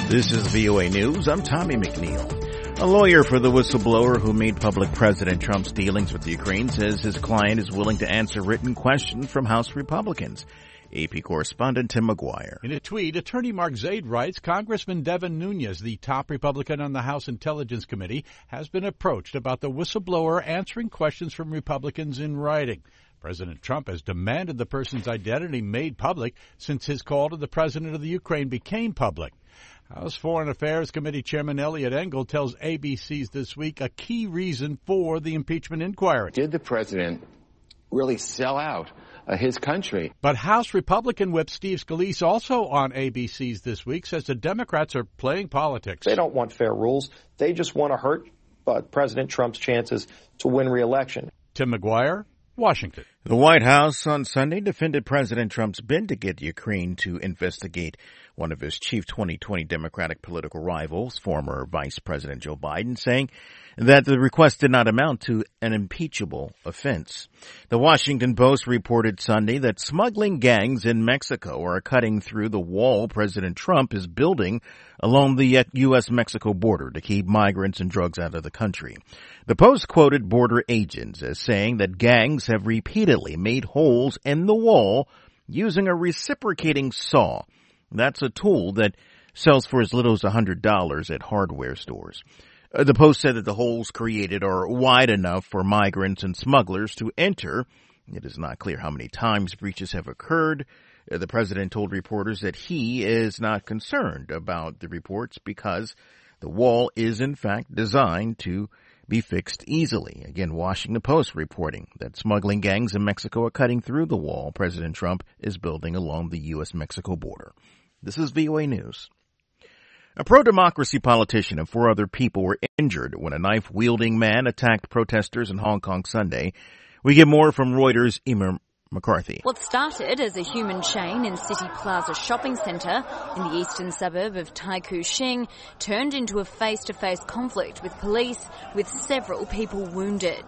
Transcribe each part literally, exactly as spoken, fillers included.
This is V O A News. I'm Tommy McNeil. A lawyer for the whistleblower who made public President Trump's dealings with Ukraine says his client is willing to answer written questions from House Republicans. A P correspondent Tim McGuire. In a tweet, attorney Mark Zaid writes, Congressman Devin Nunes, the top Republican on the House Intelligence Committee, has been approached about the whistleblower answering questions from Republicans in writing. President Trump has demanded the person's identity made public since his call to the president of the Ukraine became public. House Foreign Affairs Committee Chairman Eliot Engel tells A B C's This Week a key reason for the impeachment inquiry. Did the president really sell out uh, his country? But House Republican Whip Steve Scalise, also on A B C's This Week, says the Democrats are playing politics. They don't want fair rules. They just want to hurt uh, President Trump's chances to win re-election. Tim McGuire, Washington. The White House on Sunday defended President Trump's bid to get Ukraine to investigate one of his chief twenty twenty Democratic political rivals, former Vice President Joe Biden, saying that the request did not amount to an impeachable offense. The Washington Post reported Sunday that smuggling gangs in Mexico are cutting through the wall President Trump is building along the U S Mexico border to keep migrants and drugs out of the country. The Post quoted border agents as saying that gangs have repeatedly made holes in the wall using a reciprocating saw. That's a tool that sells for as little as one hundred dollars at hardware stores. Uh, the Post said that the holes created are wide enough for migrants and smugglers to enter. It is not clear how many times breaches have occurred. Uh, the president told reporters that he is not concerned about the reports because the wall is in fact designed to be fixed easily. Again, Washington Post reporting that smuggling gangs in Mexico are cutting through the wall President Trump is building along the U S Mexico border. This is V O A News. A pro-democracy politician and four other people were injured when a knife-wielding man attacked protesters in Hong Kong Sunday. We get more from Reuters' Emer McCarthy. What started as a human chain in City Plaza shopping centre in the eastern suburb of Tai Kwu Shing turned into a face-to-face conflict with police, with several people wounded.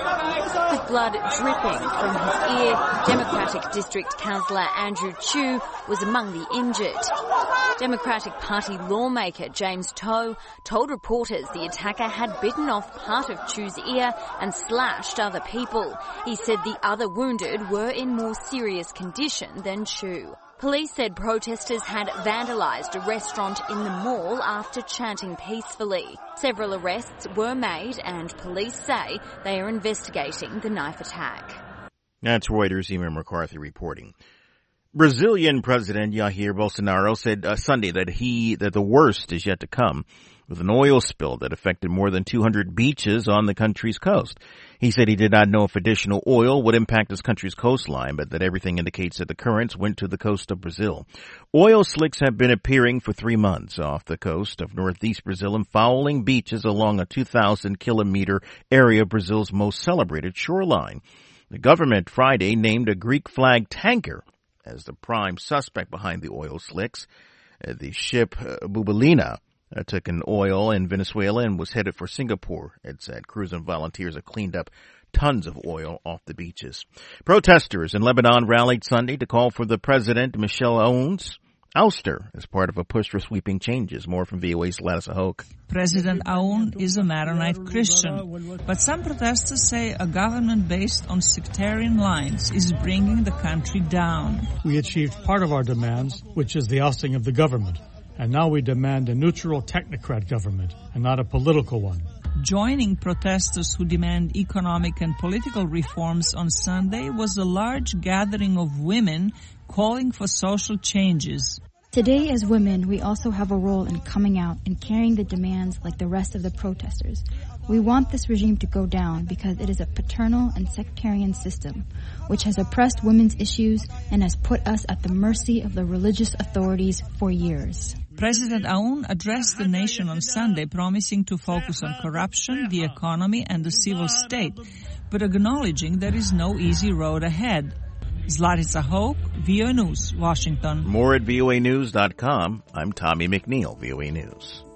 With blood dripping from his ear, Democratic District Councillor Andrew Chu was among the injured. Democratic Party lawmaker James To told reporters the attacker had bitten off part of Chu's ear and slashed other people. He said the other wounded were in more serious condition than Chu. Police said protesters had vandalised a restaurant in the mall after chanting peacefully. Several arrests were made and police say they are investigating the knife attack. That's Reuters' Emer McCarthy reporting. Brazilian President Jair Bolsonaro said uh, Sunday that he that the worst is yet to come, with an oil spill that affected more than two hundred beaches on the country's coast. He said he did not know if additional oil would impact his country's coastline, but that everything indicates that the currents went to the coast of Brazil. Oil slicks have been appearing for three months off the coast of northeast Brazil and fouling beaches along a two thousand kilometer area of Brazil's most celebrated shoreline. The government Friday named a Greek flag tanker as the prime suspect behind the oil slicks. Uh, the ship uh, Bubalina uh, took in oil in Venezuela and was headed for Singapore, it said. Crews and volunteers have cleaned up tons of oil off the beaches. Protesters in Lebanon rallied Sunday to call for the president, Michel Aoun's ouster as part of a push for sweeping changes. More from V O A's Lattice Hoke. President Aoun is a Maronite Christian, but some protesters say a government based on sectarian lines is bringing the country down. We achieved part of our demands, which is the ousting of the government, and now we demand a neutral technocrat government and not a political one. Joining protesters who demand economic and political reforms on Sunday was a large gathering of women calling for social changes. Today, as women, we also have a role in coming out and carrying the demands like the rest of the protesters. We want this regime to go down because it is a paternal and sectarian system which has oppressed women's issues and has put us at the mercy of the religious authorities for years. President Aoun addressed the nation on Sunday, promising to focus on corruption, the economy, and the civil state, but acknowledging there is no easy road ahead. Zlatitsa Hoke, V O A News, Washington. More at V O A news dot com. I'm Tommy McNeil, V O A News.